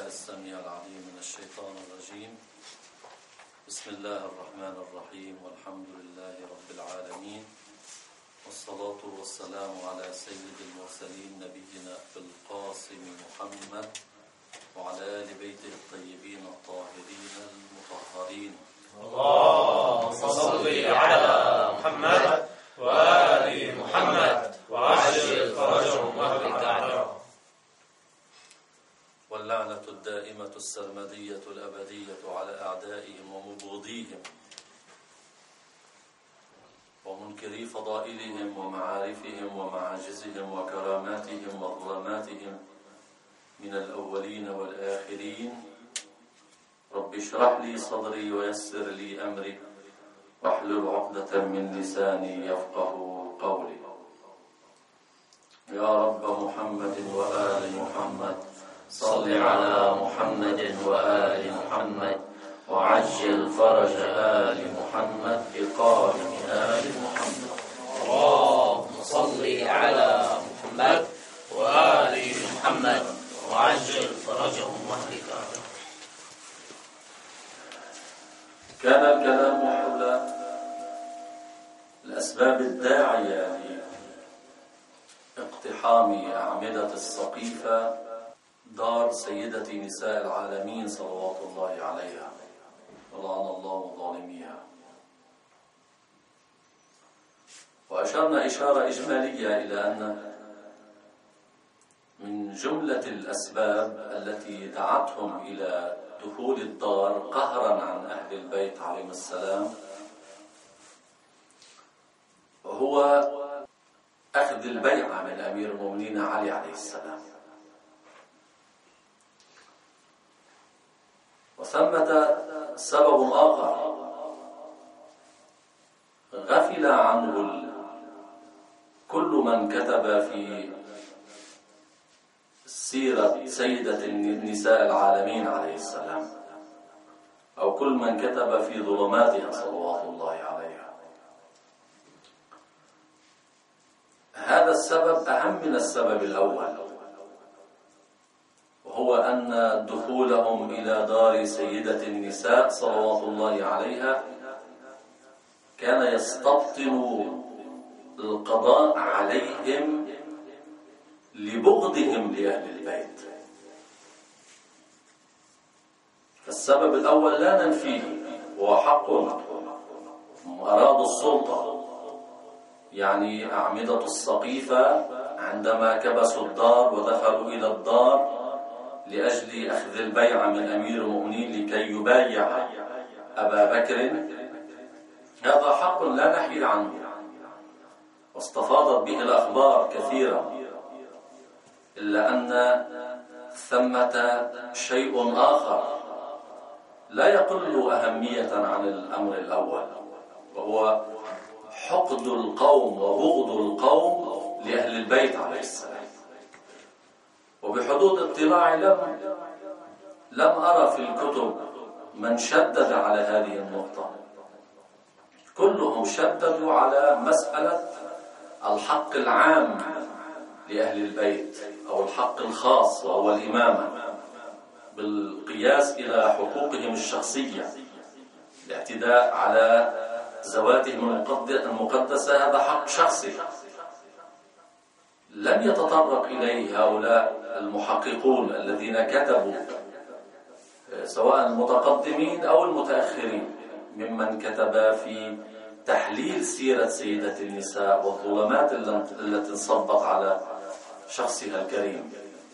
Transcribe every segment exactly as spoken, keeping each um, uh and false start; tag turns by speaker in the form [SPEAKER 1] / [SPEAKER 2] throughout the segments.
[SPEAKER 1] بالله السميع العليم من الشيطان الرجيم. بسم الله الرحمن الرحيم، والحمد لله رب العالمين، والصلاة والسلام على سيد المرسلين نبينا القاسم محمد وعلى آل بيته الطيبين الطاهرين المطهرين.
[SPEAKER 2] اللهم صل على محمد وآل محمد وعجل فرجهم واهلك أعداءهم.
[SPEAKER 1] واللعنة الدائمة السرمدية الأبدية على أعدائهم ومبغضيهم ومنكري فضائلهم ومعارفهم ومعاجزهم وكراماتهم وظلماتهم من الأولين والآخرين. رب اشرح لي صدري ويسر لي أمري واحلل عقدة من لساني يفقه قولي. يا رب محمد وآل محمد صل على محمد وآل محمد وعجل فرج آل محمد بقائم آل محمد.
[SPEAKER 2] اللهم صل على محمد وآل محمد وعجل فرجهم واهلك أعداءهم.
[SPEAKER 1] كان الكلام حول الأسباب الداعية لاقتحام أعمدة السقيفة دار سيدة نساء العالمين صلوات الله عليها ولعن الله ظالميها. وأشرنا إشارة إجمالية إلى أن من جملة الأسباب التي دعتهم إلى دخول الدار قهرا عن أهل البيت عليهم السلام وهو أخذ البيعة من أمير المؤمنين علي عليه السلام. وثمة سبب آخر غفل عنه كل من كتب في سيرة سيدة النساء العالمين عليه السلام، أو كل من كتب في ظلماتها صلوات الله عليها. هذا السبب أهم من السبب الأول، وهو أن دخولهم إلى دار سيدة النساء صلوات الله عليها كان يستبطن القضاء عليهم لبغضهم لأهل البيت. فالسبب الأول لا ننفيه، هو حق، أرادوا السلطة، يعني أعمدة السقيفة عندما كبسوا الدار ودخلوا إلى الدار لأجل أخذ البيعة من أمير المؤمنين لكي يبايع أبا بكر، هذا حق لا نحيل عنه، واستفاضت به الأخبار كثيرا، إلا أن ثمة شيء آخر لا يقل أهمية عن الأمر الأول، وهو حقد القوم وبغض القوم لأهل البيت عليه السلام. وبحدود اطلاعي لم لم أرى في الكتب من شدد على هذه النقطة، كلهم شددوا على مسألة الحق العام لأهل البيت أو الحق الخاص وهو الإمامة، بالقياس إلى حقوقهم الشخصية، الاعتداء على ذواتهم المقدسة هذا حق شخصي لم يتطرق إليه هؤلاء المحققون الذين كتبوا، سواء المتقدمين أو المتأخرين ممن كتب في تحليل سيرة سيدة النساء والظلمات التي انصبت على شخصها الكريم.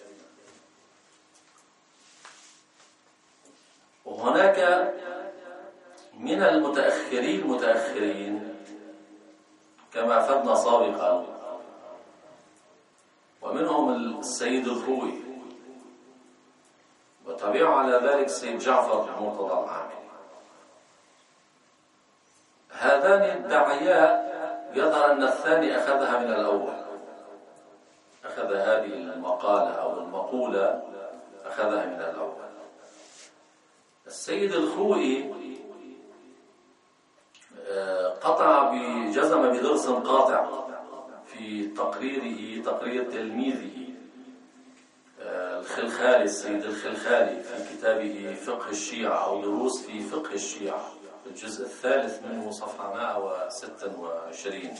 [SPEAKER 1] وهناك من المتأخرين المتأخرين كما أفدنا سابقا، ومنهم السيد الخوي، وتابعوا على ذلك السيد جعفر مرتضى العامل. هذان الداعياء يظهر أن الثاني أخذها من الأول، أخذ هذه المقالة أو المقولة أخذها من الأول. السيد الخوئي قطع بجزم بدرس قاطع في تقريره، تقرير تلميذه الخلخال الخلخالي السيد الخلخالي في كتابه فقه الشيعة أو دروس في فقه الشيعة الجزء الثالث منه صفحة مئة وستة وعشرين،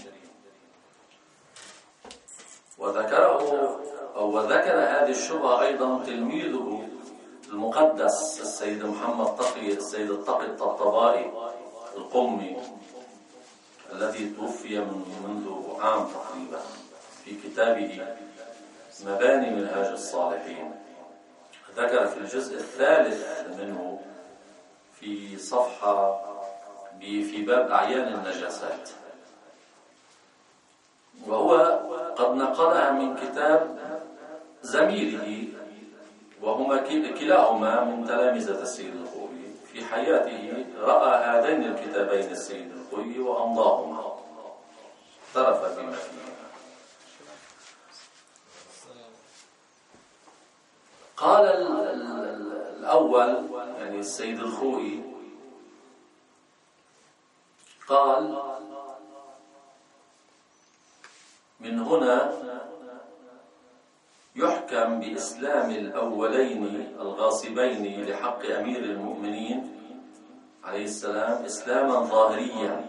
[SPEAKER 1] وذكره أو وذكر هذه الشبهة أيضا تلميذه المقدس السيد محمد تقي السيد التقي الطبطبائي القمي الذي توفي من منذ عام تقريبا في كتابه مباني منهاج الصالحين. ذكر في الجزء الثالث منه في صفحة في باب أعيان النجاسات، وهو قد نقلها من كتاب زميله، وهما كلاهما من تلامذة السيد الخوئي. في حياته رأى هذين الكتابين السيد الخوئي وأمضاهما، اعترف بما فيهما. قال الأول يعني السيد الخوئي قال: من هنا يحكم بإسلام الأولين الغاصبين لحق أمير المؤمنين عليه السلام إسلاما ظاهريا،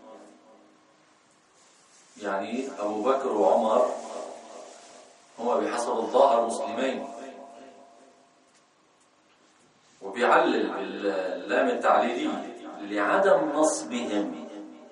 [SPEAKER 1] يعني أبو بكر وعمر هما بحسب الظاهر مسلمين، وبيعلل باللام التعليلي لعدم نصبهم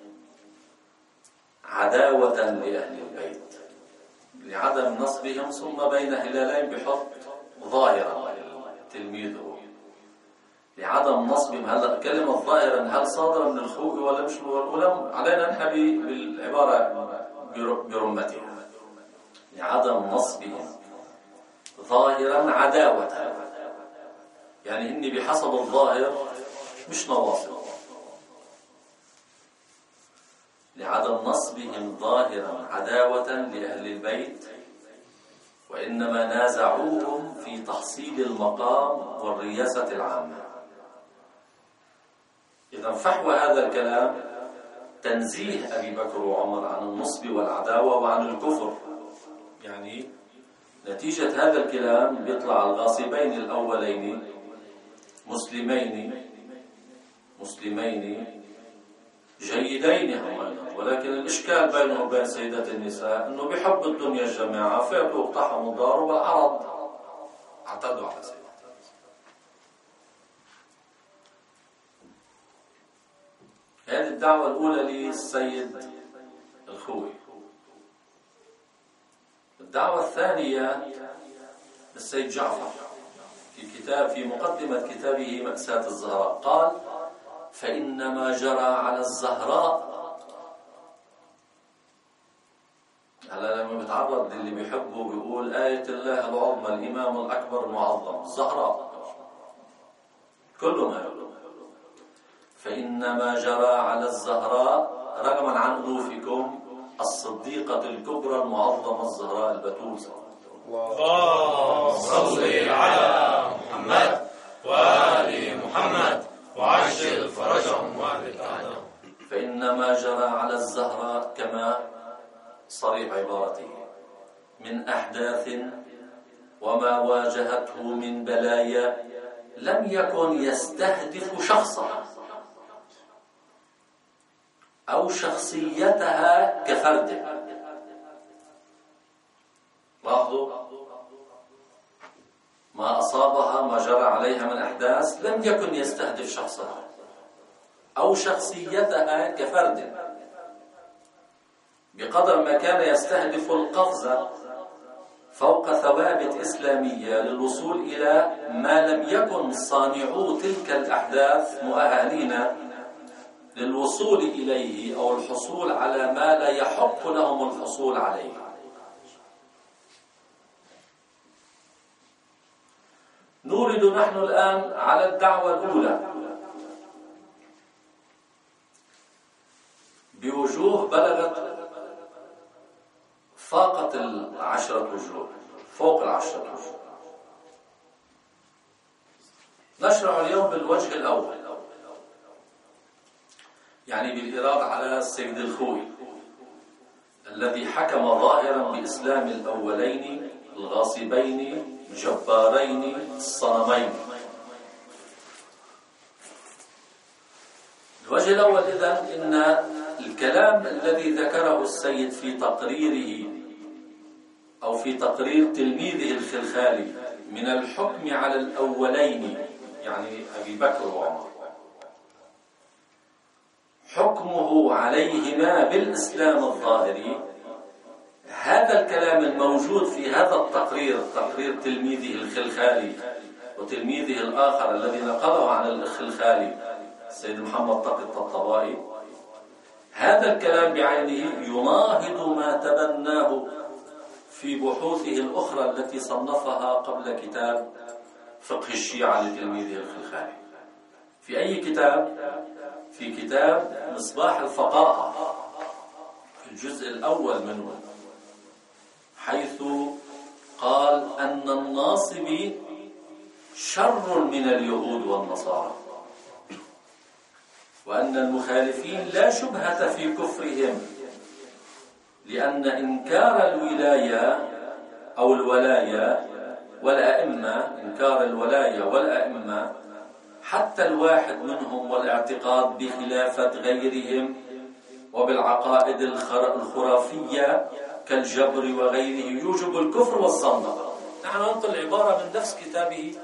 [SPEAKER 1] عداوة لأهل البيت، لعدم نصبهم، ثم بين هلالين بحط ظاهرا تلميذه لعدم نصبهم. هلا كلمة ظاهرا هل صادرة من الخوئي ولا مش؟ ولم علينا نحبي بالعبارة برمتها، لعدم نصبهم ظاهرا عداوة، يعني إني بحسب الظاهر مش نواصب، لعدم نصبهم ظاهرا عداوة لأهل البيت، وإنما نازعوهم في تحصيل المقام والرياسة العامة. إذا فحوى هذا الكلام تنزيه أبي بكر وعمر عن النصب والعداوة وعن الكفر، يعني نتيجة هذا الكلام بيطلع الغاصبين الأولين مسلمين مسلمين جيدين هم أيضا، ولكن الإشكال بينه وبين سيدات النساء أنه بيحب الدنيا الجماعة، فاتوا اقتحموا الدار وبالعرض اعتدوا على سيدات النساء. هذه الدعوة الأولى للسيد الخوئي. الدعوة الثانية للسيد جعفر في كتاب في مقدمة كتابه مأساة الزهراء، قال: فإنما جرى على الزهراء. هلا لما بيتعرض للي بيحبه بيقول آية الله العظمى الإمام الأكبر المعظم الزهراء، كله ما يقول فإنما جرى على الزهراء رغما عن أنوفكم الصديقة الكبرى المعظمة الزهراء البتول.
[SPEAKER 2] اللهم صل على محمد وآل محمد وعجل فرجهم وأهلك عنهم.
[SPEAKER 1] فإنما جرى على الزهراء كما صريح عبارته من أحداث وما واجهته من بلايا لم يكن يستهدف شخصها أو شخصيتها كفرد. لاحظوا ما أصابها ما جرى عليها من أحداث لم يكن يستهدف شخصها أو شخصيتها كفرد، بقدر ما كان يستهدف القفز فوق ثوابت إسلامية للوصول إلى ما لم يكن صانعو تلك الأحداث مؤهلين للوصول إليه أو الحصول على ما لا يحق لهم الحصول عليه. نورد نحن الآن على الدعوة الأولى بوجوه بلغت فاقت العشرة وجوه، فوق العشرة وجوه. نشرع اليوم بالوجه الأول، يعني بالإرادة على السيد الخوئي الذي حكم ظاهرا بإسلام الأولين الغاصبين جبارين الصنمين. الوجه الأول إذن إن الكلام الذي ذكره السيد في تقريره أو في تقرير تلميذه الخلخالي من الحكم على الأولين يعني أبي بكر وعمر، حكمه عليهما بالإسلام الظاهري، هذا الكلام الموجود في هذا التقرير، تقرير تلميذه الخلخالي وتلميذه الآخر الذي نقله عن الخلخالي السيد محمد تقي الطبطبائي، هذا الكلام بعينه يناهض ما تبناه في بحوثه الأخرى التي صنفها قبل كتاب فقه الشيعة لتلميذه الخلخالي. في أي كتاب؟ في كتاب مصباح الفقاهة في الجزء الأول منه، حيث قال أن الناصبي شر من اليهود والنصارى، وأن المخالفين لا شبهة في كفرهم، لأن إنكار الولاية أو الولاية والأئمة، إنكار الولاية والأئمة حتى الواحد منهم والاعتقاد بخلافة غيرهم وبالعقائد الخرافية كالجبر وغيره يوجب الكفر والصندقة. نحن ننقل عبارة من نفس كتابه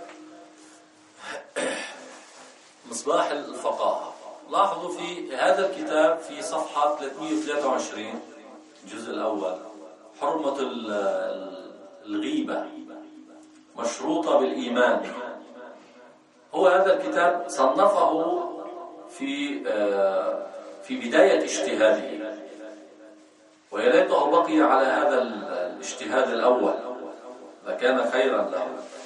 [SPEAKER 1] مصباح الفقاهة. لاحظوا في هذا الكتاب في صفحة ثلاثمئة وثلاثة وعشرين الجزء الأول، حرمة الغيبة مشروطة بالإيمان. هو هذا الكتاب صنفه في في بداية اجتهاده، ويا ليته بقي على هذا الاجتهاد الأول لكان خيرا له.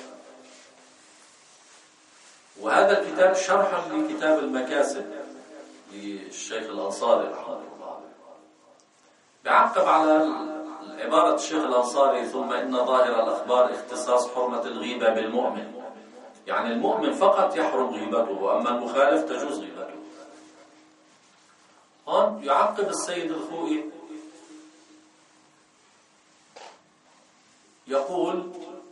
[SPEAKER 1] وهذا الكتاب شرحا لكتاب المكاسب للشيخ الأنصاري رحمه الله، بعقب على عبارة الشيخ الأنصاري ثم إن ظاهر الأخبار اختصاص حرمة الغيبة بالمؤمن، يعني المؤمن فقط يحرم غيبته، أما المخالف تجوز غيبته. هون يعقب السيد الخوئي يقول: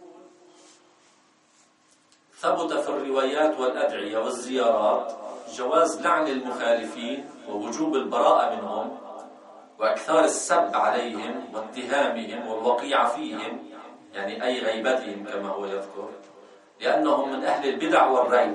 [SPEAKER 1] ثبت في الروايات والأدعية والزيارات جواز لعن المخالفين ووجوب البراءة منهم وإكثار السب عليهم واتهامهم والوقيع فيهم، يعني أي غيبتهم كما هو يذكر، لأنهم من أهل البدع والريب.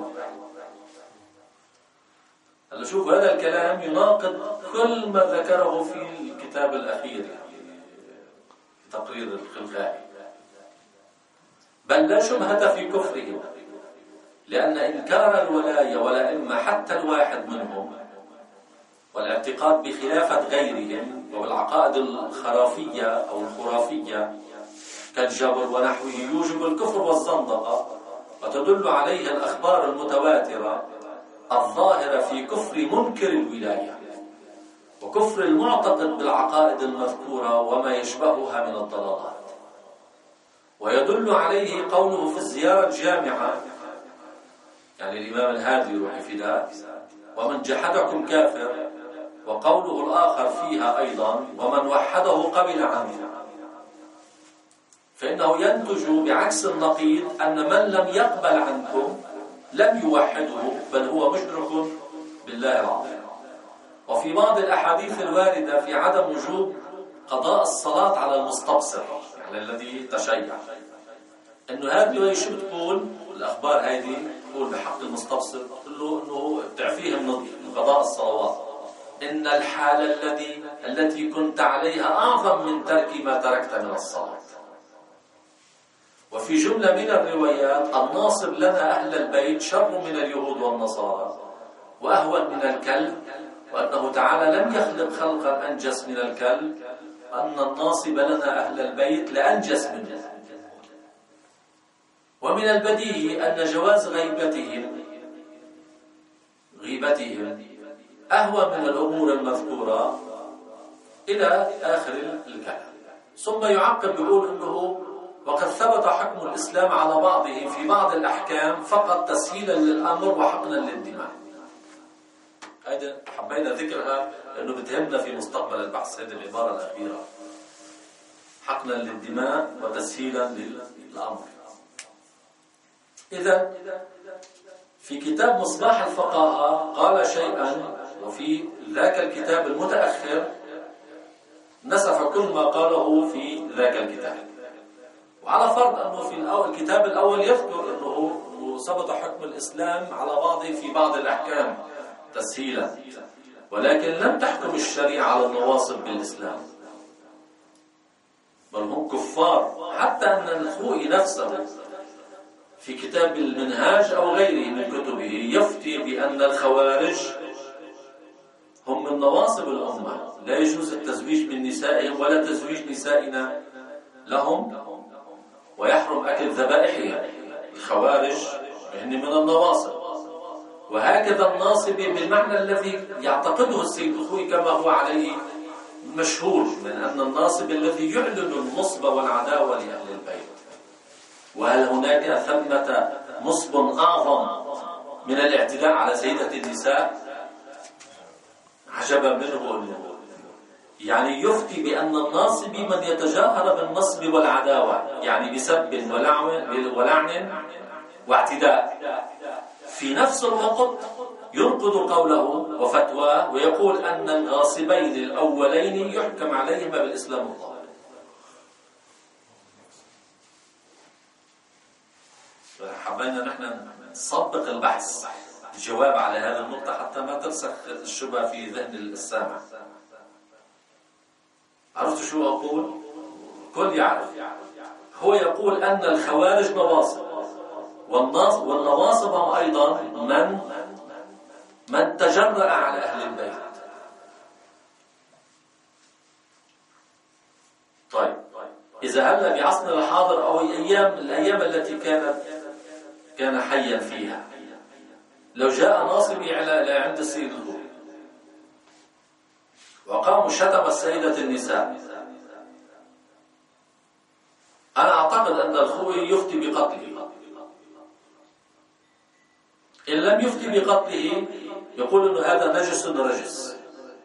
[SPEAKER 1] هلا شوف هذا الكلام يناقض كل ما ذكره في الكتاب الأخير يعني تقرير الخلخالي، بل لا شبهة في كفرهم، لأن إنكار الولاية والأئمة حتى الواحد منهم والاعتقاد بخلافة غيرهم وبالعقائد الخرافية أو الخرافية كالجبر ونحوه يوجب الكفر والزندقة، وتدل عليه الأخبار المتواترة الظاهرة في كفر منكر الولاية وكفر المعتقد بالعقائد المذكورة وما يشبهها من الضلالات. ويدل عليه قوله في الزيارة الجامعة، يعني الإمام الهادي روح فداه: ومن جحدكم كافر، وقوله الآخر فيها أيضا: ومن وحده قبل عنه. فإنه ينتج بعكس النقيض أن من لم يقبل عنكم لم يوحده، بل هو مشرك بالله العظيم. وفي بعض الأحاديث الواردة في عدم وجوب قضاء الصلاة على المستبصر، يعني الذي تشيع، إنه هذه شو بتقول الأخبار هذه؟ تقول بحق المستبصر له إنه بتعفيه من قضاء الصلوات، إن الحالة الذي التي كنت عليها أعظم من ترك ما تركت من الصلاة. وفي جملة من الروايات: الناصب لنا أهل البيت شر من اليهود والنصارى وأهون من الكلب، وأنه تعالى لم يخلق خلقا أنجس من الكلب، أن الناصب لنا أهل البيت لأنجس منه. ومن البديهي أن جواز غيبتهم غيبتهم أهون من الأمور المذكورة إلى آخر الكلام. ثم يعقب يقول أنه: وقد ثبت حكم الإسلام على بعضه في بعض الأحكام فقط تسهيلا للأمر وحقنا للدماء. هذا حبينا ذكرها لأنه بتهمنا في مستقبل البحث، هذه العبارة الأخيرة: حقنا للدماء وتسهيلا للأمر. إذا في كتاب مصباح الفقهاء قال شيئا، وفي ذاك الكتاب المتأخر نسف كل ما قاله في ذاك الكتاب. وعلى فرض أنه في الكتاب الأول يذكر أنه ثبت حكم الإسلام على بعضه في بعض الأحكام تسهيلا، ولكن لم تحكم الشريعة على النواصب بالإسلام، بل هم كفار. حتى أن الخوئي نفسه في كتاب المنهاج أو غيره من كتبه يفتي بأن الخوارج هم من نواصب الأمة، لا يجوز التزويج من نسائهم ولا تزويج نسائنا لهم، ويحرم أكل ذبائحهم. الخوارج يعني من النواصب، وهكذا الناصب بالمعنى الذي يعتقده السيد الخوئي كما هو عليه مشهور، من أن الناصب الذي يعلن النصب والعداوة لأهل البيت. وهل هناك ثمة نصب أعظم من الاعتداء على سيدة النساء؟ عجبا منه، يعني يفتي بأن الناصب من يتجاهر بالنصب والعداوة، يعني بسب ولعن واعتداء، في نفس الوقت ينقض قوله وفتواه ويقول أن الغاصبين الأولين يحكم عليهما بالإسلام الظاهر. حبينا نحن نسبق البحث الجواب على هذه النقطة حتى ما ترسخ الشبهة في ذهن السامع. عرفت شو أقول؟ كل يعرف. هو يقول أن الخوارج نواصب، والنواصب هم أيضا من من تجرأ على أهل البيت. طيب إذا هلا بعصرنا الحاضر أو الأيام الأيام التي كانت كان حيا فيها، لو جاء ناصبي على عند السيد الخوئي وقام شتم السيدة النساء، أنا أعتقد أن الخوئي يفتي بقتله. إن لم يفتي بقتله يقول أنه هذا نجس رجس.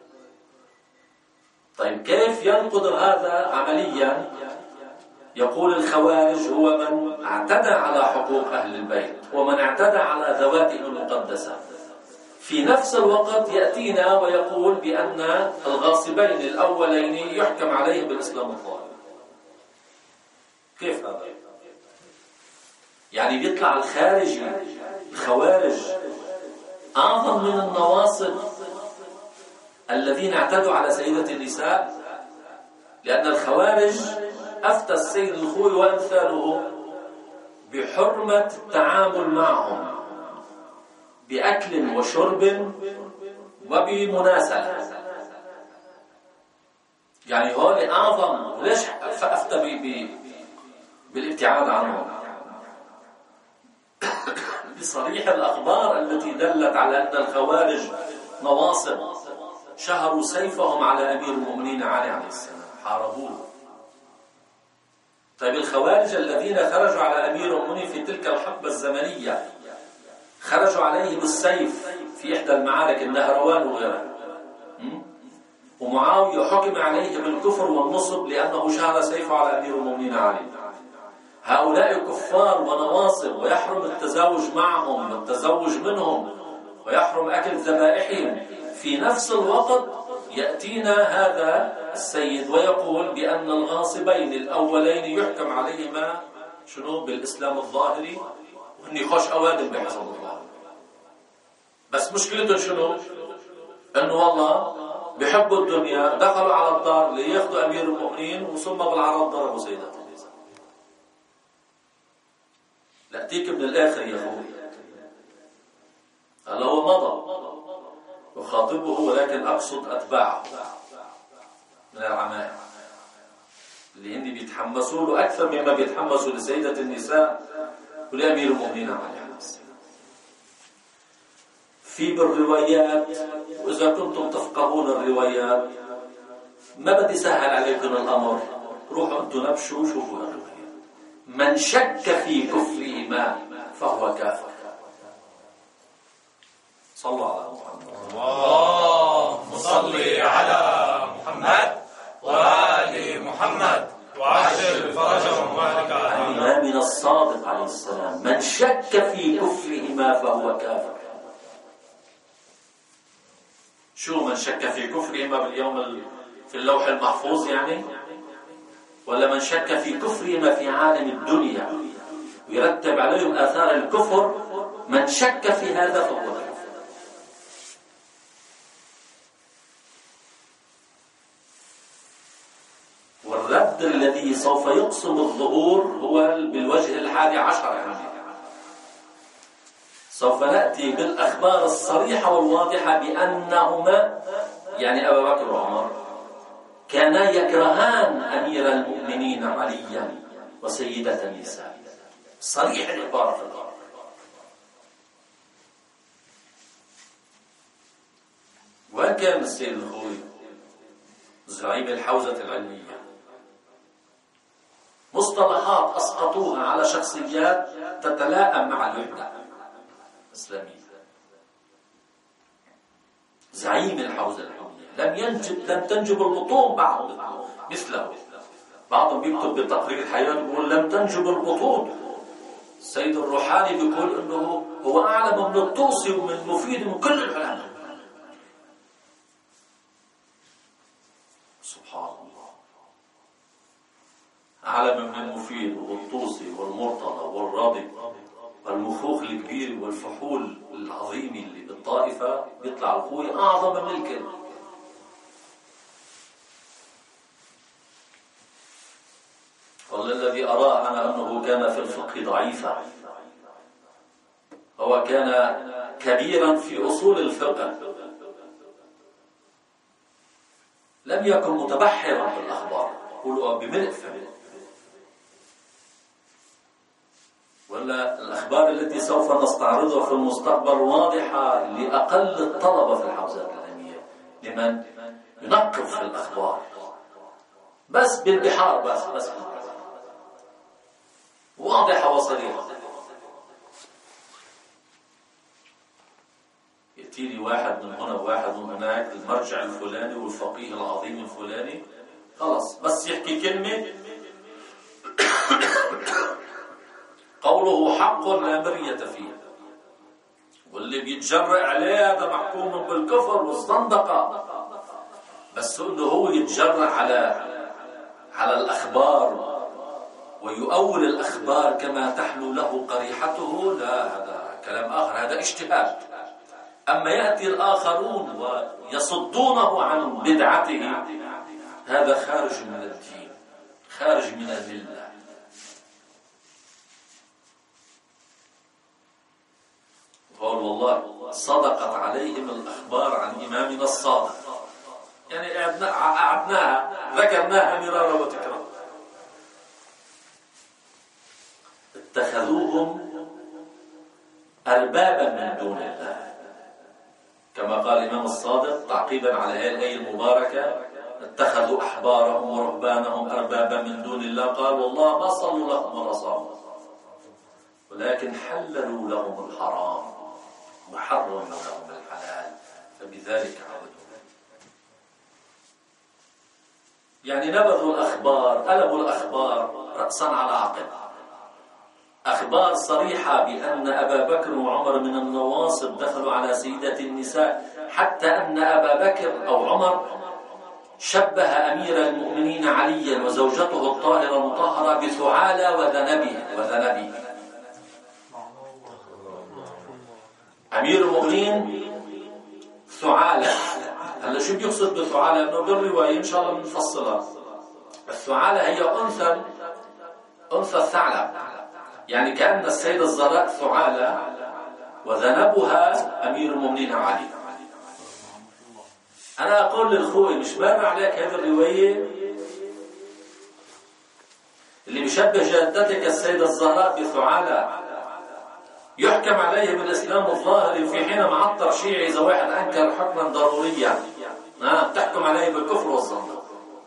[SPEAKER 1] طيب كيف ينقض هذا عمليا؟ يقول الخوارج هو من اعتدى على حقوق أهل البيت ومن اعتدى على ذواتهم المقدسة. في نفس الوقت يأتينا ويقول بأن الغاصبين الأولين يحكم عليهم بالإسلام الظاهر. كيف هذا؟ يعني بيطلع الخارجي الخوارج أعظم من النواصب الذين اعتدوا على سيدة النساء، لأن الخوارج أفتى السيد الخوئي وأمثاله بحرمة التعامل معهم بأكل وشرب وبمناسلة. يعني هؤلاء أعظم. ليش فأفتى بالابتعاد عنهم؟ بصريح الأخبار التي دلت على أن الخوارج نواصب شهروا سيفهم على أمير المؤمنين علي عليه السلام، حاربوه. طيب الخوارج الذين خرجوا على أمير المؤمنين في تلك الحقبة الزمنية خرجوا عليه بالسيف في إحدى المعارك النهروان وغيرها، ومعاوية حكم عليه بالكفر والنصب لأنه شهر سيفه على أمير المؤمنين علي. هؤلاء كفار ونواصب، ويحرم التزاوج معهم والتزوج منهم، ويحرم أكل ذبائحهم. في نفس الوقت يأتينا هذا السيد ويقول بأن الغاصبين الأولين يحكم عليهما شنو؟ بالإسلام الظاهري، وإن يخش أوادم بحسب الله. بس مشكلتهم شنو؟ إنه والله بحبوا الدنيا، دخلوا على الدار ليأخذوا أمير المؤمنين وثم بالعرض ضربوا سيدته. لأتيك من الآخر يا أخوي. هذا هو مضى وخاطبه، ولكن أقصد أتباعه من العمائم اللي هن بيتحمسوا له أكثر مما بيتحمسوا لسيدة النساء ولأمير المؤمنين عليه السلام. في بالروايات، وإذا كنتم تفقهون الروايات ما بدي سهل عليكم الأمر، روحوا أنتم نبشوا شوفوا الروايات. من شك في كفرهما فهو كافر. صلوا على محمد.
[SPEAKER 2] اللهم صل على محمد وآل محمد. وعجل فرجهم واهلك
[SPEAKER 1] عن إمامنا الصادق عليه السلام: من شك في كفرهما فهو كافر. شو من شك في كفرهما باليوم في اللوح المحفوظ يعني؟ ولا من شك في كفرهما في عالم الدنيا ويرتب عليهم آثار الكفر؟ من شك في هذا فهو كافر. والرد الذي سوف يقسم الظهور هو بالوجه الحادي عشر يعني. سوف نأتي بالأخبار الصريحة والواضحة بأنهما يعني أبا بكر وعمر كانا يكرهان أمير المؤمنين عليا وسيدة النساء. صريح العبارة في الأرض. وين كان السيد الخوي زعيم الحوزة العلمية؟ مصطلحات أسقطوها على شخصيات تتلائم مع الوحدة الإسلامية. زعيم الحوزة العلمية لم ينجب لم تنجب البطون بعض مثله. بعضهم بيكتب بتقرير حياته بيقول لم تنجب البطون. السيد الروحاني بيقول انه هو اعلم من الطوسي ومن المفيد ومن كل العلماء. سبحان الله. اعلم من المفيد والطوسي والمرتضى والراضي والمخوخ الكبير والفحول العظيم اللي بالطائفه بيطلع اخوي اعظم من الكل. والذي أراه أنا أنه كان في الفقه ضعيفا. هو كان كبيرا في أصول الفقه، لم يكن متبحرا بالأخبار قولوا بملء فمه. ولا الأخبار التي سوف نستعرضها في المستقبل واضحة لأقل الطلبة في الحوزات العلمية، لمن ينقب في الأخبار بس بالبحار بس بس واضحة وصريحة. يأتي لي واحد من هنا وواحد من هناك، المرجع الفلاني والفقيه العظيم الفلاني، خلاص بس يحكي كلمة قوله حق لا مرية فيه، واللي بيتجرأ عليه هذا محكوم بالكفر والزندقة. بس انه هو يتجرأ على على الأخبار ويؤول الأخبار كما تحلو له قريحته، لا، هذا كلام آخر، هذا اجتهاد. أما يأتي الآخرون ويصدونه عن بدعته، هذا خارج من الدين، خارج من الملة. قال والله صدقت عليهم الأخبار عن إمامنا الصادق، يعني أعدناها ذكرناها مرارا وتكرارا. اتخذوهم أربابا من دون الله، كما قال الإمام الصادق تعقيبا على هذه الآية المباركة: اتخذوا أحبارهم ورهبانهم أربابا من دون الله، قال والله ما صلوا لهم ولا صاموا ولكن حللوا لهم الحرام وحرموا لهم الحلال فبذلك عبدوا. يعني نبذوا الأخبار، قلبوا الأخبار رأسا على عقب. أخبار صريحة بأن أبا بكر وعمر من النواصب دخلوا على سيدة النساء، حتى أن أبا بكر أو عمر شبه أمير المؤمنين عليا وزوجته الطاهرة المطهرة بثعالى وذنبه وذنبه. أمير المؤمنين ثعالى. هلا شو بيقصد بثعالى؟ إنه بالرواية إن شاء الله بنفصلها. الثعالى هي أنثى أنثى الثعلب، يعني كأن السيدة الزهراء ثعالى وذنبها أمير المؤمنين علي. أنا أقول للخوي مش مر عليك هذه الرواية اللي بيشبه جدتك السيدة الزهراء بثعالى يحكم عليه بالإسلام الظاهري، في حين معطر شيعي إذا واحد أنكر حكما ضروريا آه تحكم عليه بالكفر والزندقة.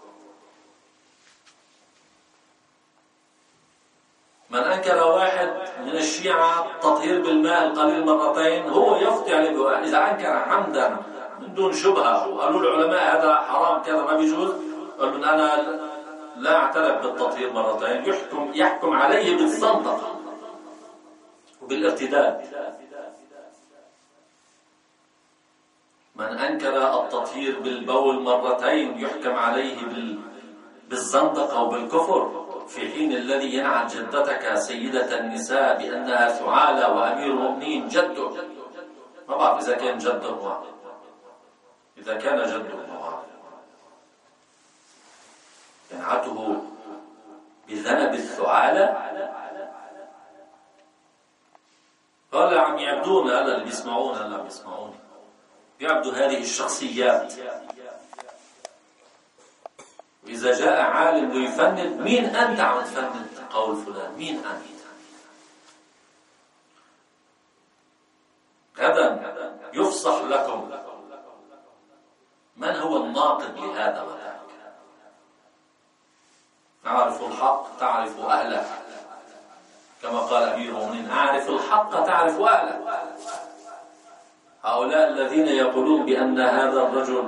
[SPEAKER 1] من أنكر واحد من الشيعة تطهير بالماء القليل مرتين هو يفتي عليه. إذا أنكر عمدا من دون شبهة وقالوا العلماء هذا حرام كذا ما بيجوز، قالوا أنا لا اعترف بالتطهير مرتين يحكم يحكم عليه بالزندقة وبالارتداد. من أنكر التطهير بالبول مرتين يحكم عليه بالزندقة وبالكفر، في حين الذي ينعت جدتك سيدة النساء بأنها ثعالى وأمير المؤمنين جده، ما بعرف إذا كان جده معه، إذا كان جده معه ينعته بذنب الثعالى. قال عم يعبدون، هذا اللي بيسمعون هلا عم يسمعوني يعبدوا هذه الشخصيات. وإذا جاء عالم ويفند، مين أنت عم تفند قول فلان؟ مين أنت؟ غدا يفصح لكم من هو الناقد لهذا وذاك. تعرف الحق تعرف أهله، كما قال أمير المؤمنين أعرف الحق تعرف أهله. هؤلاء الذين يقولون بأن هذا الرجل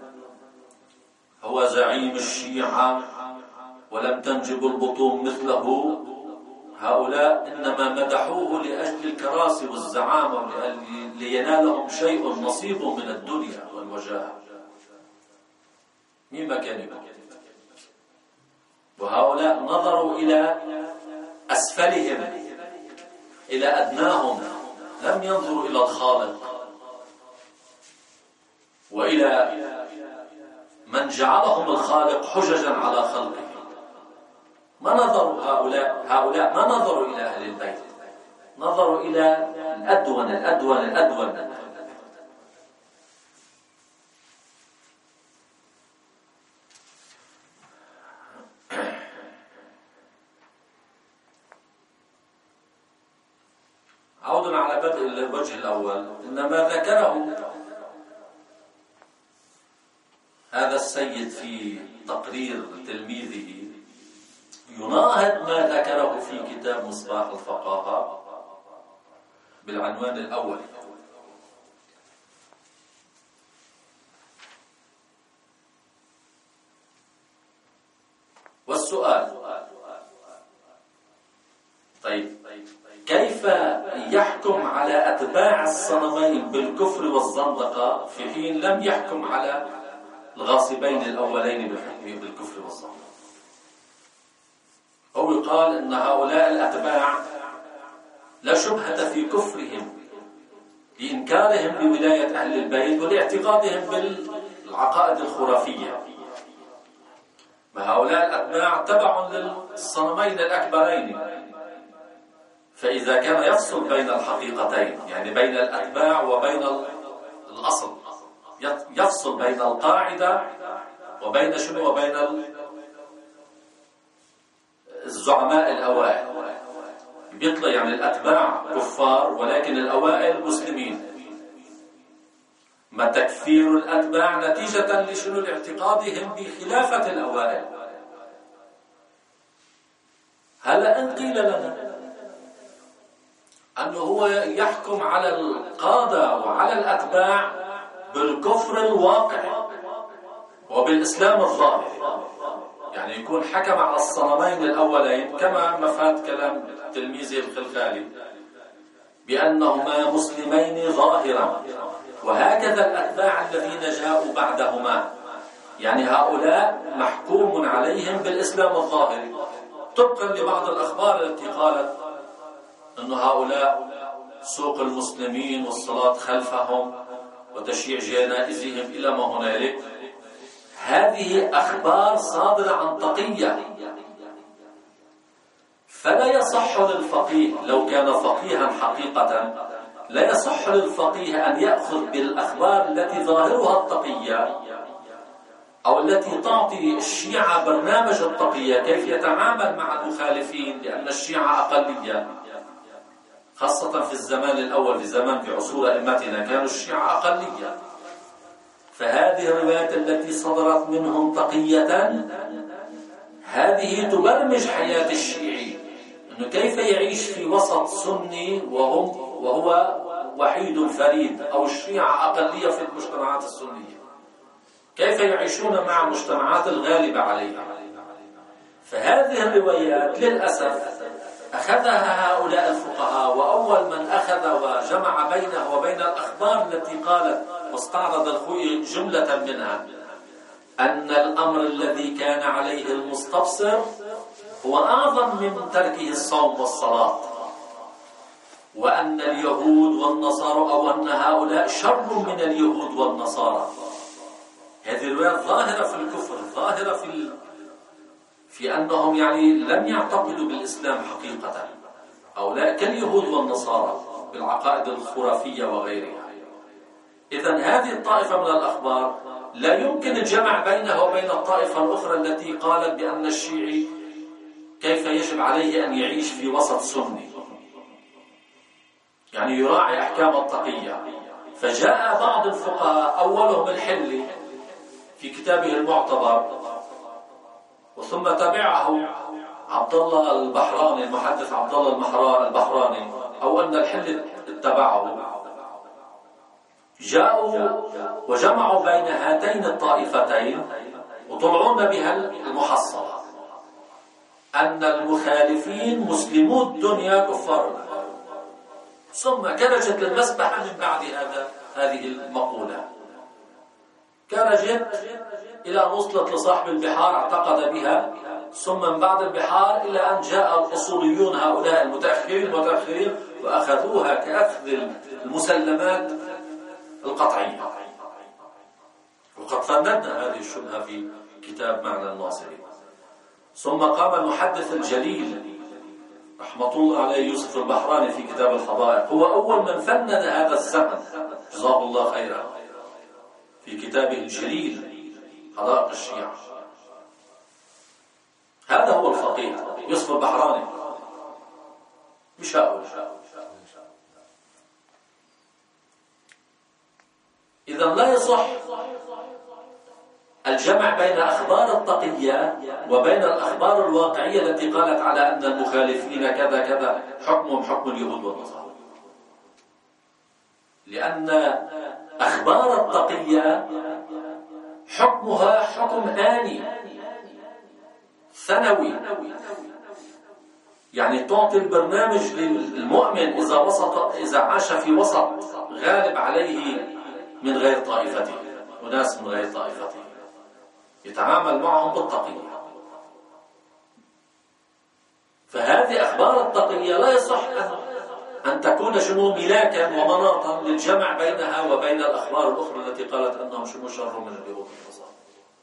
[SPEAKER 1] هو زعيم الشيعة ولم تنجب البطون مثله، هؤلاء إنما مدحوه لأجل الكراسي والزعامة لينالهم شيء نصيب من الدنيا والوجاهة. مين ما كان يقول؟ وهؤلاء نظروا إلى أسفلهم، إلى أدناهم، لم ينظروا إلى الخالق وإلى من جعلهم الخالق حججا على خلقه. ما نظروا هؤلاء هؤلاء ما نظروا إلى أهل البيت، نظروا إلى الأدون الأدون الأدون. عودا على بدء الوجه الأول، إن ما ذكره هذا السيد في تقرير تلميذه يناهض ما ذكره في كتاب مصباح الفقاهة بالعنوان الأول. والسؤال: طيب كيف يحكم على أتباع الصنمين بالكفر والزندقة في حين لم يحكم على الغاصبين الأولين بالحكم بالكفر والزندقة؟ أو يقال أن هؤلاء الأتباع لا شبهة في كفرهم لإنكارهم بولاية أهل البيت ولاعتقادهم بالعقائد الخرافية. فهؤلاء الأتباع تبع للصنمين الأكبرين، فإذا كان يفصل بين الحقيقتين، يعني بين الأتباع وبين الأصل، يفصل بين القاعدة وبين شنو وبين الزعماء الأوائل، بيطلع يعني الأتباع كفار ولكن الأوائل مسلمين. ما تكفير الأتباع نتيجة لشنو لاعتقادهم بخلافة الأوائل. هلا إن قيل لنا أنه هو يحكم على القادة وعلى الأتباع بالكفر الواقع وبالإسلام الظاهر، يعني يكون حكم على الصنمين الأولين كما مفاد كلام تلميذه الخلخالي بأنهما مسلمين ظاهرا، وهكذا الأتباع الذين جاءوا بعدهما، يعني هؤلاء محكوم عليهم بالإسلام الظاهر طبقا لبعض الأخبار التي قالت أن هؤلاء سوق المسلمين والصلاة خلفهم وتشييع جنائزهم إلى ما هنالك. هذه أخبار صادرة عن تقية، فلا يصح للفقيه لو كان فقيها حقيقة، لا يصح للفقيه أن يأخذ بالأخبار التي ظاهرها التقية أو التي تعطي الشيعة برنامج التقية كيف يتعامل مع المخالفين، لأن الشيعة أقلية خاصة في الزمان الأول، في زمان في عصور أئمتنا كانوا الشيعة أقلية. فهذه الروايات التي صدرت منهم تقية هذه تبرمج حياة الشيعي، أنه كيف يعيش في وسط سني وهم وهو وحيد فريد، أو الشيعة أقلية في المجتمعات السنية، كيف يعيشون مع مجتمعات الغالبة عليها.
[SPEAKER 3] فهذه الروايات للأسف أخذها هؤلاء الفقهاء، وأول من أخذ وجمع بينه وبين الأخبار التي قالت واستعرض الخوي جملة منها أن الأمر الذي كان عليه المستبصر هو أعظم من تركه الصوم والصلاة، وأن اليهود والنصارى أو أن هؤلاء شر من اليهود والنصارى. هذه الروايات ظاهرة في الكفر، ظاهرة في ال... في أنهم يعني لم يعتقدوا بالإسلام حقيقة، هؤلاء كاليهود والنصارى بالعقائد الخرافية وغيرها. إذن هذه الطائفة من الأخبار لا يمكن الجمع بينها وبين الطائفة الأخرى التي قالت بأن الشيعي كيف يجب عليه أن يعيش في وسط سني، يعني يراعي أحكام التقية. فجاء بعض الفقهاء أولهم الحلي في كتابه المعتبر، وثم تبعه عبد الله البحراني المحدث عبد الله البحراني، أو أن الحلي اتبعه، جاءوا وجمعوا بين هاتين الطائفتين وطلعون بها المحصلة أن المخالفين مسلمو الدنيا كفار. ثم كرجت للمسبحة من بعد هذا هذه المقولة، كرجت إلى أن وصلت لصاحب البحار اعتقد بها، ثم من بعد البحار إلى أن جاء الأصوليون هؤلاء المتأخرين المتأخرين وأخذوها كأخذ المسلمات القطعية. وقد فندنا هذه الشبهة في كتاب معنى الناصري. ثم قام المحدث الجليل رحمة الله عليه يوسف البحراني في كتاب الحدائق، هو أول من فند هذا الزمن جزاه الله خيرا في كتابه الجليل حدائق الشيعة. هذا هو الفقيه يوسف البحراني، مش هؤلاء. إذا لا يصح الجمع بين أخبار التقية وبين الأخبار الواقعية التي قالت على أن المخالفين كذا كذا حكمهم حكم اليهود والنصارى، لأن أخبار التقية حكمها حكم آني ثانوي، يعني تعطي البرنامج للمؤمن إذا وسط إذا عاش في وسط غالب عليه من غير طائفته وناس من غير طائفته يتعامل معهم بالتقية. فهذه أخبار التقية لا يصح أن تكون شنو ملاكا ومناطا للجمع بينها وبين الأخبار الأخرى التي قالت أنهم شنو شر من اليهود والنصارى.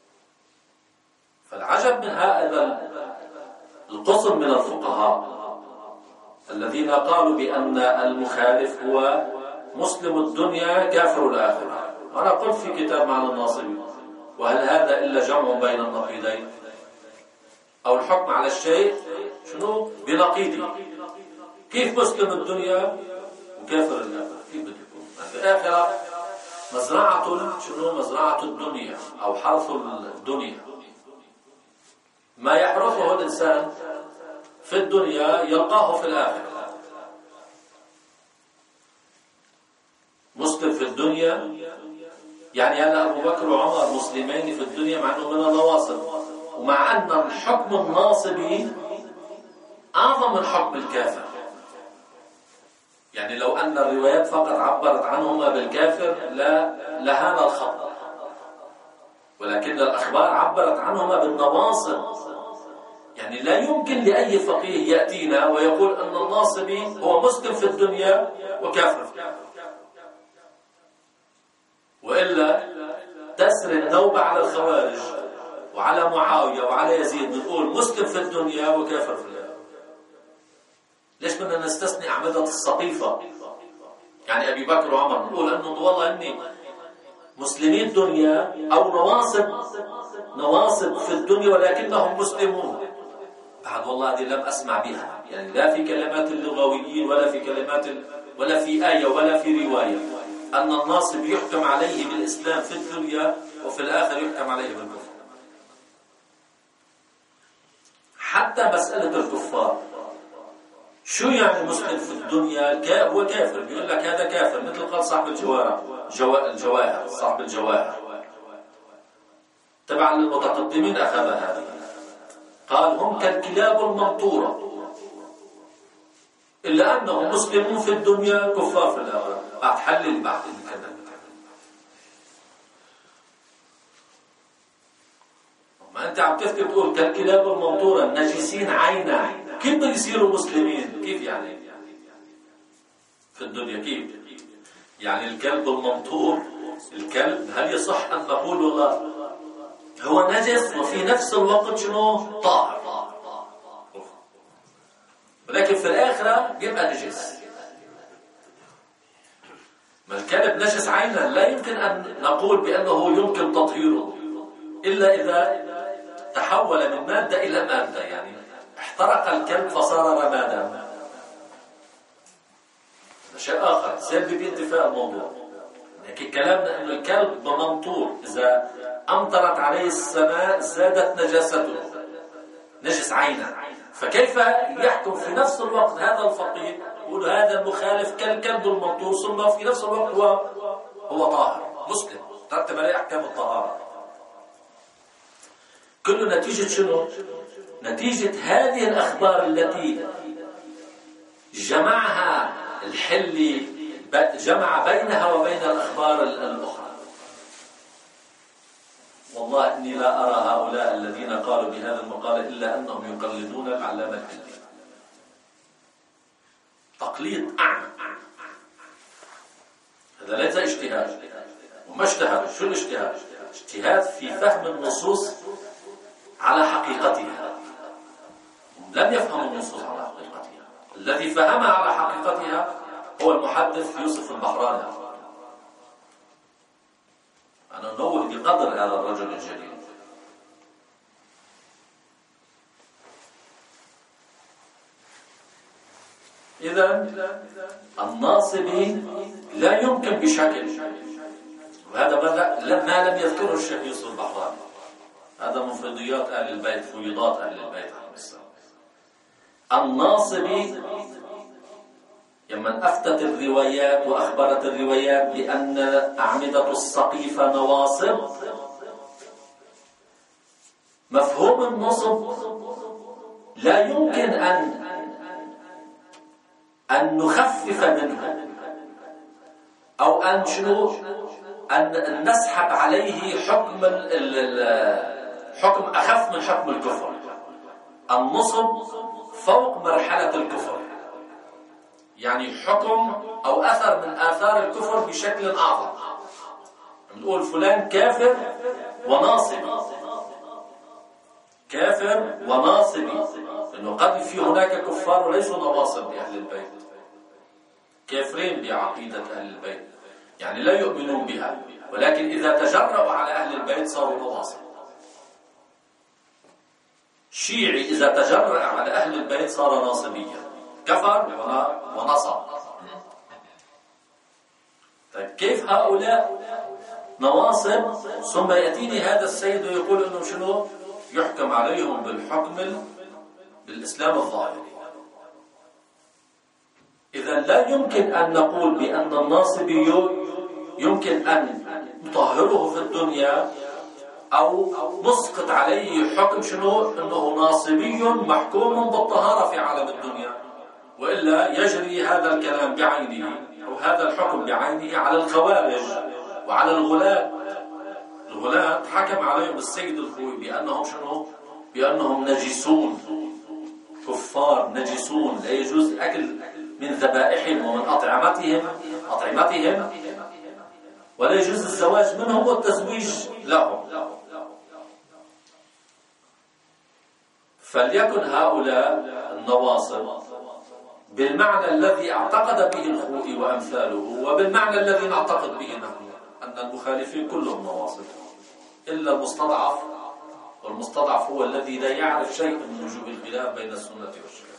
[SPEAKER 3] فالعجب من هذا القسم من الفقهاء الذين قالوا بأن المخالف هو مسلم الدنيا كافر الآخرة. أنا قلت في كتاب معنى الناصري: وهل هذا إلا جمع بين النقيضين؟ أو الحكم على الشيء شنو بنقيضه؟ كيف مسلم الدنيا وكافر الآخرة؟ كيف بده يكون؟ الآخرة مزرعة شنو؟ مزرعة الدنيا أو حرث الدنيا، ما يحرثه الإنسان في الدنيا يلقاه في الآخرة. مسلم في الدنيا يعني هلا أبو بكر وعمر مسلمين في الدنيا مع أنه من النواصب، ومع أن الحكم الناصبي أعظم من حكم الكافر. يعني لو أن الروايات فقط عبرت عنهما بالكافر لا لهان الخطأ، ولكن الأخبار عبرت عنهما بالنواصب. يعني لا يمكن لأي فقيه يأتينا ويقول أن الناصبي هو مسلم في الدنيا وكافر في الآخرة، وإلا تسري النوبة على الخوارج وعلى معاوية وعلى يزيد، بنقول مسلم في الدنيا وكافر في الآخرة. ليش بدنا نستثني أعمدة السقيفة يعني أبي بكر وعمر، نقول أنه والله إني مسلمين الدنيا أو نواصب نواصب في الدنيا ولكنهم مسلمون؟ بعد والله هذه لم أسمع بها، يعني لا في كلمات اللغويين ولا في كلمات ولا في آية ولا في رواية أن الناصب يحكم عليه بالإسلام في الدنيا وفي الآخر يحكم عليه بالكفر. حتى مسألة الكفار، شو يعني مسلم في الدنيا هو كافر؟ بيقول لك هذا كافر، مثل قال صاحب الجواهر الجواهر صاحب الجواهر تبع للمتقدمين أخذ هذه، قال هم كالكلاب المنطورة إلا أنهم مسلمون في الدنيا كفار في الآخرة. بعد حلل بعد الكلام. ما أنت عم تفتي تقول كالكلاب المنطورة النجسين عينا، كيف بده يصيروا مسلمين؟ كيف يعني في الدنيا؟ كيف يعني الكلب المنطور؟ الكلب هل يصح أن نقول والله هو نجس وفي نفس الوقت شنو؟ طاهر، ولكن في الآخرة يبقى نجس. ما الكلب نجس عينا، لا يمكن أن نقول بأنه يمكن تطهيره إلا إذا تحول من مادة إلى مادة، يعني احترق الكلب فصار رمادا، شيء آخر سبب بانتفاء الموضوع. لكن كلامنا أن الكلب منطور إذا أمطرت عليه السماء زادت نجاسته، نجس عينا. فكيف يحكم في نفس الوقت هذا الفقيه يقول هذا المخالف كالكلب المنطور ثم في نفس الوقت هو هو طاهر مسلم ترتب عليه أحكام الطهارة؟ كله نتيجة شنو؟ نتيجة هذه الأخبار التي جمعها الحلي، جمع بينها وبين الأخبار الأخرى. والله إني لا أرى هؤلاء الذين قالوا بهذا المقال إلا أنهم يقلدون العلامة الحلي تقليد أعمى. هذا ليس اجتهاد، وما اجتهاد. شو الاجتهاد؟ اجتهاد في فهم النصوص على حقيقتها. لم يفهم النصوص على حقيقتها. الذي فهمها على حقيقتها هو المحدث يوسف البحراني. أنا نوه بقدر هذا الرجل الجليل. إذا الناصبي لا يمكن بشكل، وهذا ما لم يذكره الشيخ يوسف البحراني، هذا من فيضيات أهل البيت، فيضات أهل البيت عليه السلام. الناصبي لما أفتت الروايات وأخبرت الروايات بأن أعمدة السقيفة نواصب، مفهوم النصب لا يمكن أن أن نخفف منه أو أن شنو أن نسحب عليه حكم حكم أخف من حكم الكفر. النصب فوق مرحلة الكفر، يعني حكم أو أثر من آثار الكفر بشكل أعظم. نقول فلان كافر وناصبي، كافر وناصبي، لأنه قد في هناك كفار وليسوا نواصب لأهل البيت، كافرين بعقيدة أهل البيت، يعني لا يؤمنون بها، ولكن إذا تجرأوا على أهل البيت صاروا نواصب. شيعي إذا تجرأ على أهل البيت صار ناصبيا، كفر ونصب. طيب كيف هؤلاء نواصب ثم يأتيني هذا السيد ويقول إنه شنو يحكم عليهم بالحكم بالإسلام الظاهري؟ إذا لا يمكن أن نقول بأن الناصبي يمكن أن نطهره في الدنيا أو نسقط عليه حكم شنو أنه ناصبي محكوم بالطهارة في عالم الدنيا، وإلا يجري هذا الكلام بعينه أو هذا الحكم بعينه على الخوارج وعلى الغلاة. الغلاة حكم عليهم السيد الخوي بأنهم شنو؟ بأنهم نجسون، كفار نجسون، لا يجوز أكل من ذبائحهم ومن أطعمتهم أطعمتهم ولا يجوز الزواج منهم والتزويج لهم. فليكن هؤلاء النواصب بالمعنى الذي اعتقد به الخوئي وأمثاله وبالمعنى الذي نعتقد به نحن، أن المخالفين كلهم نواصب إلا المستضعف، والمستضعف هو الذي لا يعرف شيء من وجوب الخلاف بين السنة والشيعة.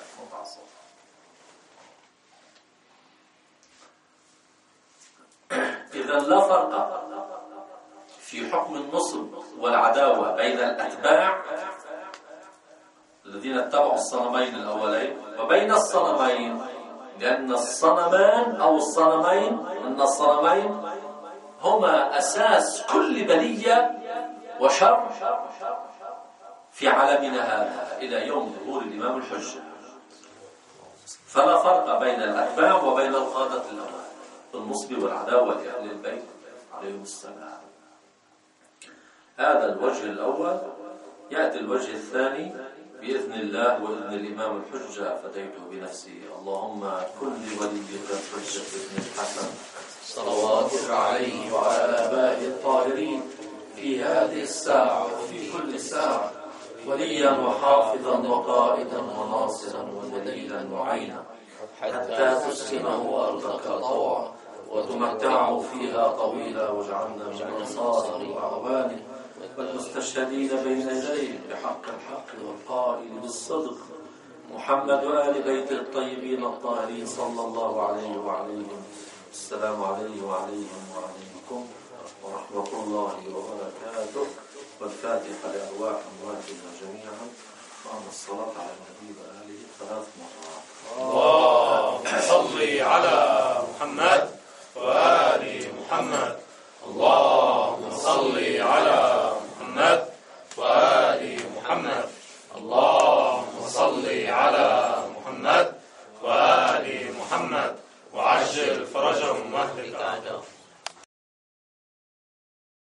[SPEAKER 3] إذا لا فرق في حكم النصب والعداوة بين الأتباع الذين اتبعوا الصنمين الأولين وبين الصنمين، لأن الصنمان أو الصنمين أن الصنمين هما أساس كل بلية وشر في عالمنا هذا إلى يوم ظهور الإمام الحجة. فلا فرق بين الأتباع وبين القادة الأوائل في النصب والعداوة لأهل البيت عليهم السلام. هذا الوجه الأول. يأتي الوجه الثاني بإذن الله وإذن الإمام الحجة فديته بنفسي. اللهم كن لوليك الحجة بن الحسن صلواتك عليه وعلى آبائه الطاهرين في هذه الساعة وفي كل ساعة وليا وحافظا وقائدا وناصرا ودليلا وعينا حتى تسكنه أرضك طوعا وتمتعه فيها طويلا واجعلنا من أنصاره وأعوانه والمستشهدين بين يديه بحق الحق والقائل بالصدق محمد وآل بيت الطيبين الطاهرين صلى الله عليه وعليهم. السلام عليه وعليهم وعليكم ورحمة الله وبركاته. والفاتحة لأرواح أمواتنا جميعا وأما الصلاة على النبي وآله ثلاث مرات.
[SPEAKER 2] اللهم صل على محمد وآل محمد. اللهم صل على محمد وآل محمد. اللهم صل على محمد وآل محمد وعجل فرجهم واهلك أعداءهم.